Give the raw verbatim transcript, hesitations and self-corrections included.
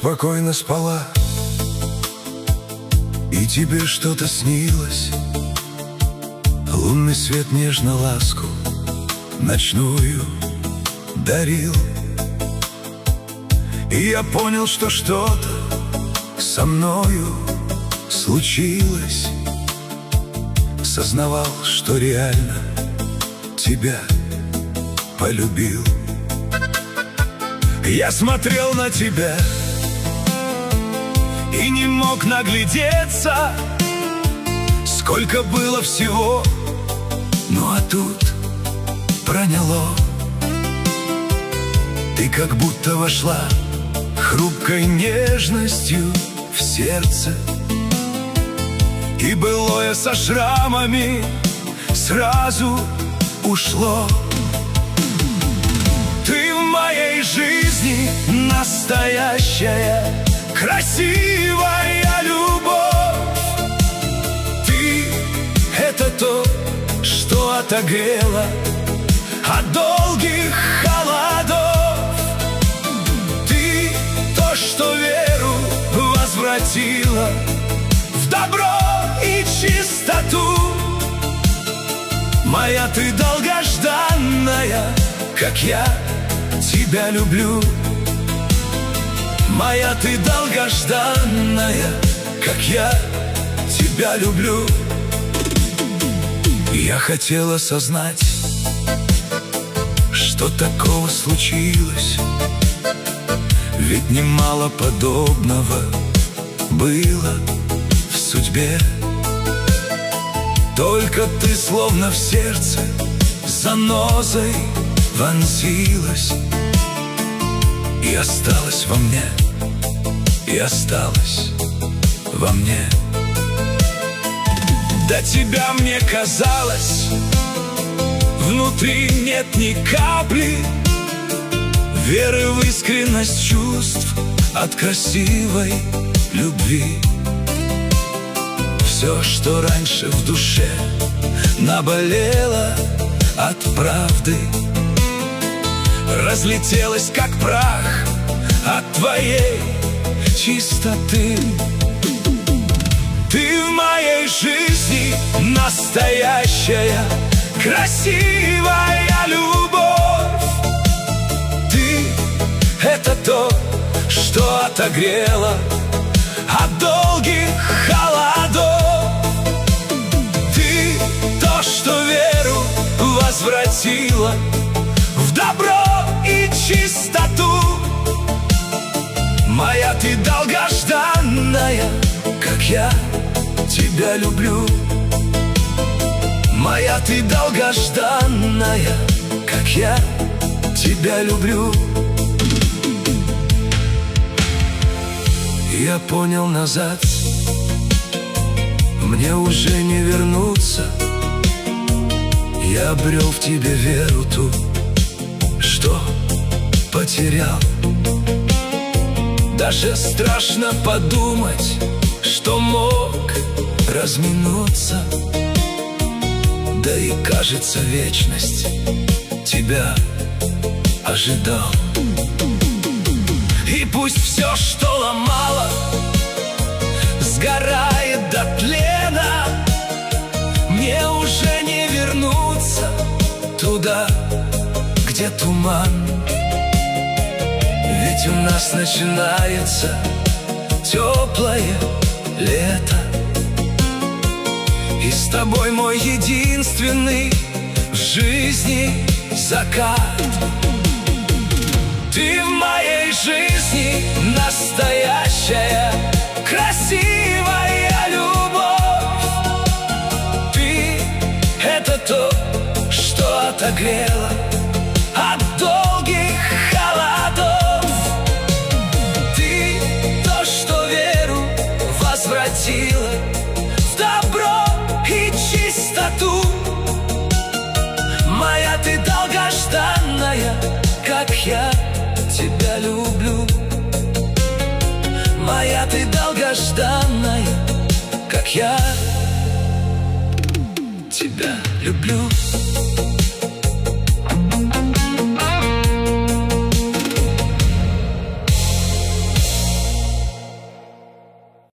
спокойно спала, и тебе что-то снилось. Лунный свет нежно ласку ночную дарил, и я понял, что что-то со мною случилось. Сознавал, что реально тебя полюбил. Я смотрел на тебя и не мог наглядеться, сколько было всего. Ну а тут проняло. Ты как будто вошла хрупкой нежностью в сердце, и былое со шрамами сразу ушло. Ты в моей жизни настоящая, красивая любовь. Ты — это то, что отогрело от долгих холодов. Ты — то, что веру возвратила в добро и чистоту. Моя ты долгожданная, как я тебя люблю. Моя ты долгожданная, как я тебя люблю. Я хотел осознать, что такого случилось, ведь немало подобного было в судьбе. Только ты словно в сердце занозой вонзилась и осталась во мне, и осталась во мне. До тебя мне казалось, внутри нет ни капли веры в искренность чувств от красивой любви. Все, что раньше в душе наболело от правды, разлетелось как прах от твоей чистоты. Ты в моей жизни настоящая, красивая любовь. Ты — это то, что отогрело от долгих холодов. Ты — то, что веру возвратила в добро и чистоту. Моя ты долгожданная, как я тебя люблю. Моя ты долгожданная, как я тебя люблю. Я понял, назад мне уже не вернуться. Я обрел в тебе веру ту, что потерял. Даже страшно подумать, что мог разминуться. Да и кажется, вечность тебя ожидал. И пусть все, что ломало, сгорает до тлена, мне уже не вернуться туда, где туман. Ведь у нас начинается теплое лето, и с тобой мой единственный в жизни закат. Ты в моей жизни настоящая, красивая любовь. Ты — это то, что отогрело от долгих холодов. Ты — то, что веру возвратила в добро и чистоту. Моя ты долгожданная, как я тебя люблю. Моя ты долгожданная, как я тебя люблю.